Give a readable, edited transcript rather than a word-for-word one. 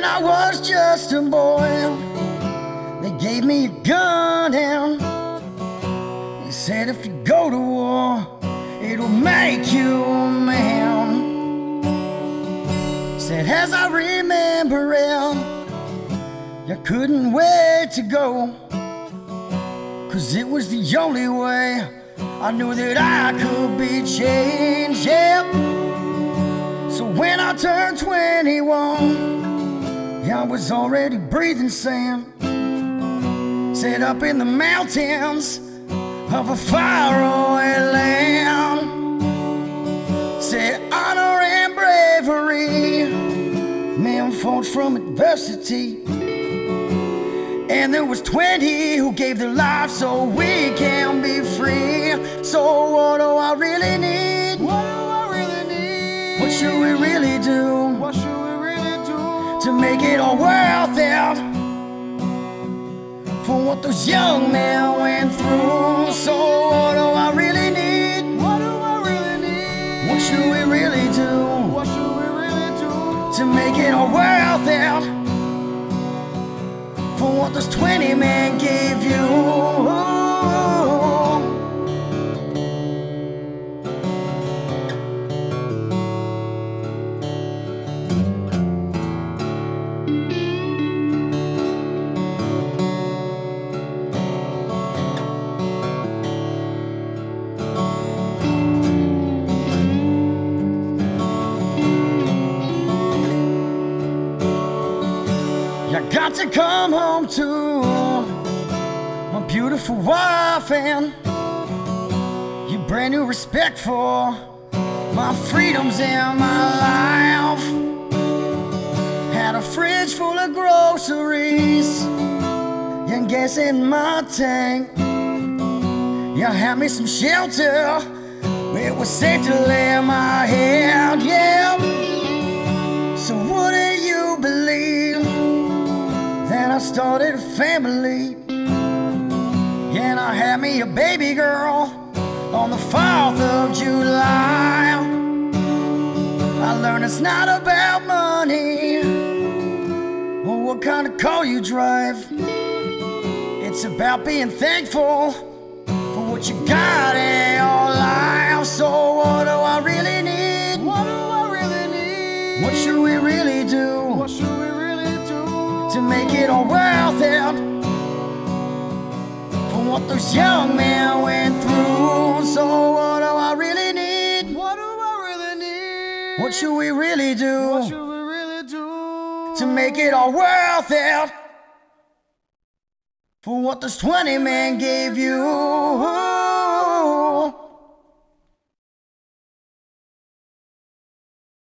when I was just a boy, they gave me a gun and they said if you go to war, it'll make you a man. Said as I remember it, I couldn't wait to go, 'cause it was the only way I knew that I could be changed, yeah. So when I turned 21, I was already breathing sand. Set up in the mountains of a faraway land. Said honor and bravery, men fought from adversity. And there was 20 who gave their lives so we can be free. So what do I really need? What do I really need? What should we really do? What should we really do to make it all worth it? For what those young men went through. So what do I really need? What do I really need? What should we really do? What should we really do to make it all worth it? For what those 20 men gave you. I got to come home to my beautiful wife and your brand new respect for my freedoms and my life. Had a fridge full of groceries and gas in my tank. Yeah, had me some shelter where it was safe to lay my head, yeah. So what do you believe? Then I started a family, and I had me a baby girl on the 4th of July. I learned it's not about money or what kind of car you drive. It's about being thankful for what you got in your life. So what do I really need? What do I really need? What should we really do? What should we really do to make it all worth it? For what those young men went through. So what do I really need? What do I really need? What should we really do? What should we really do to make it all worth it? For what those 20 men gave you.